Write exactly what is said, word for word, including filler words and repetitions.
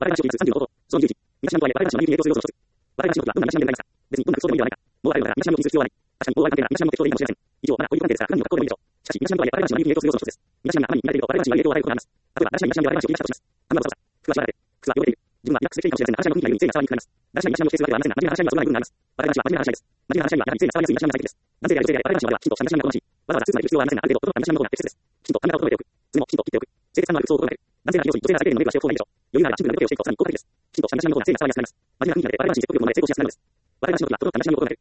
笑い話を聞きつさんじゅうのこと、そのじゅういち、東南とはいえ笑い話は人間影響する要素の一つ。笑い話のことはどんな東南でもないさ。別にどんなクソでもいいではないか。もうあるのだから東南を気にする必要はない。確かに、もうある関係なら東南も適当でいいかもしれません。以上、まだこういう関係ですから、何の格好でもいいでしょう。しかし、東南とはいえ笑い話は人間影響する要素の一つです。東南があまりに見られると笑い話には影響を与えることがあります。例えば、私は東南で笑い話を聞いたとします。あんなことさ。服は縛られて、靴は汚れている。自分はリラックスできているかもしれませんが、私の雰囲気がよりについて伝わりにくくなります。私は東南の否定するわけではありませんが、真面目な話し合いにはそんな部分があります。笑い話は真面目な話し合いです。真面目な話し合いにはやはりついに伝わりやすい東南が最適です。男性であれ女性であれ笑い話の場ではきちんとした東南が好ましい。わざわざスーツまで着る必要はありませんが、ある程度整った東南の方が適切です。きちんと髪型を整えておく。爪もきちんと切っておく。清潔感のある服装を心がける。男性なら広い、女性なら世間の目がしをこうないでしょう。余裕ならシンプルな色気をしていくとさらに効果的です。きちんとした東南の方が性が伝わりやすくなります。真面目な雰囲気なので笑い話に説得力を生まれ成功しやすくなるのです。笑い話の時は整った東南を心がける。